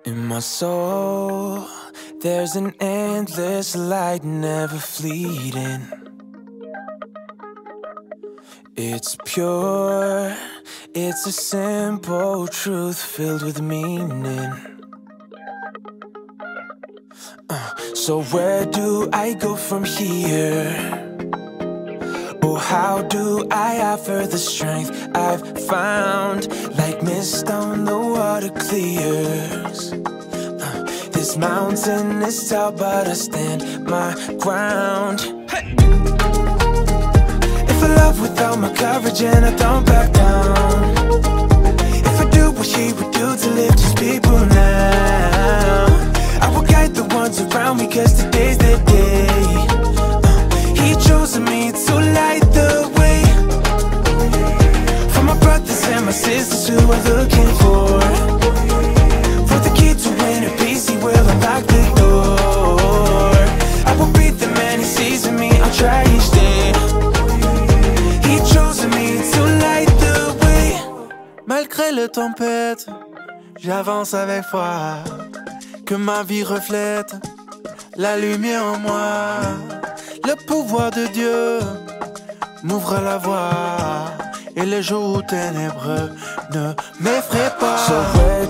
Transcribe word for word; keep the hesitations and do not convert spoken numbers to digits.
In my soul, there's an endless light never fleeting. It's pure, it's a simple truth filled with meaning. uh, So where do I go from here? Oh, how do I offer the strength I've found? Like mist on the water clears. uh, This mountain is tall but I stand my ground. Hey! If I love without my courage and I don't back down, if I do what he would do to lift his people now, I will guide the ones around me cause today's the day. uh, He chose me to light the way for my brothers and my sisters who are looking for For the key to inner peace, he will unlock the door. I will be the man he sees in me, I'll try each day. He chose me to light the way. Malgré les tempêtes, j'avance avec foi. Que ma vie reflète la lumière en moi. Le pouvoir de Dieu m'ouvre la voie, et les jours ténébreux ne m'effraient pas. So where